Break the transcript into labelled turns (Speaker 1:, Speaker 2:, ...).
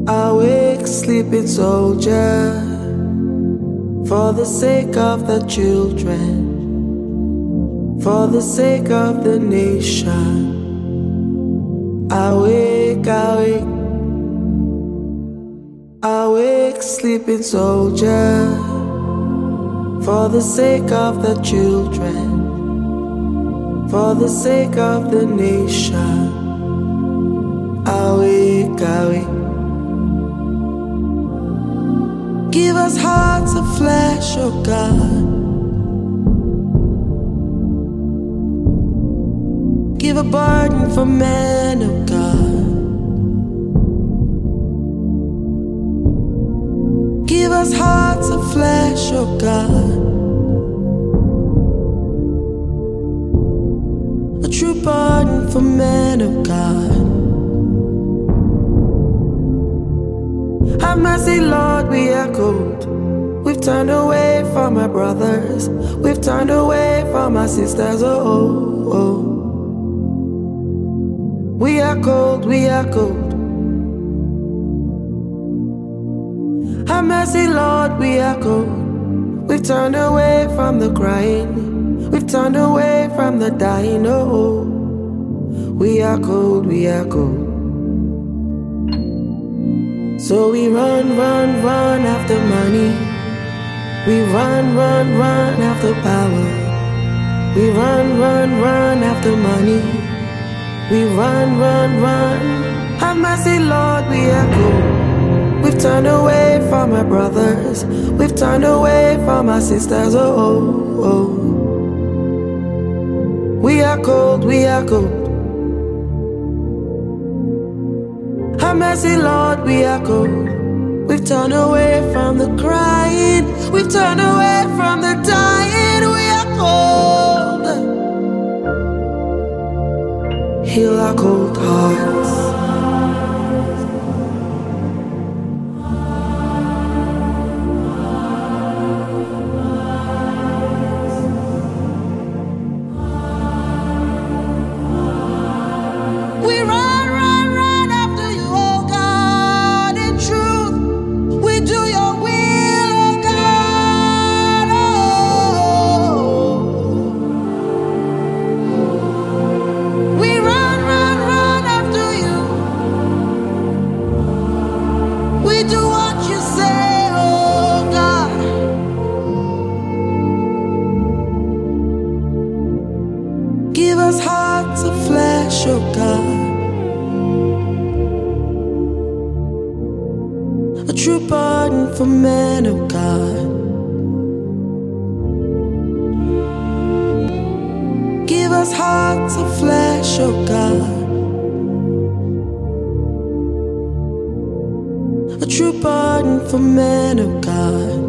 Speaker 1: Awake, sleeping soldier, for the sake of the children, for the sake of the nation. Awake, awake, awake, sleeping soldier, for the sake of the children, for the sake of the nation. Awake, awake. Give us hearts of flesh, oh God. Give a burden for men, oh God. Give us hearts of flesh, oh God. A true burden for men, oh God. Have mercy, Lord, we are cold. We've turned away from our brothers. We've turned away from our sisters, oh, oh. We are cold, we are cold. Have mercy, Lord, we are cold. We've turned away from the crying. We've turned away from the dying, oh. We are cold, we are cold. So we run, run, run after money. We run, run, run after power. We run, run, run after money. We run, run, run. Have mercy, Lord, we are cold. We've turned away from our brothers. We've turned away from our sisters, oh, oh, oh. We are cold, we are cold. Have mercy, Lord, we are cold. We've turned away from the crying. We've turned away from the dying. We are cold. Heal our cold hearts. Give us hearts of flesh, oh God. A true pardon for men, oh God. Give us hearts of flesh, oh God. A true pardon for men, oh God.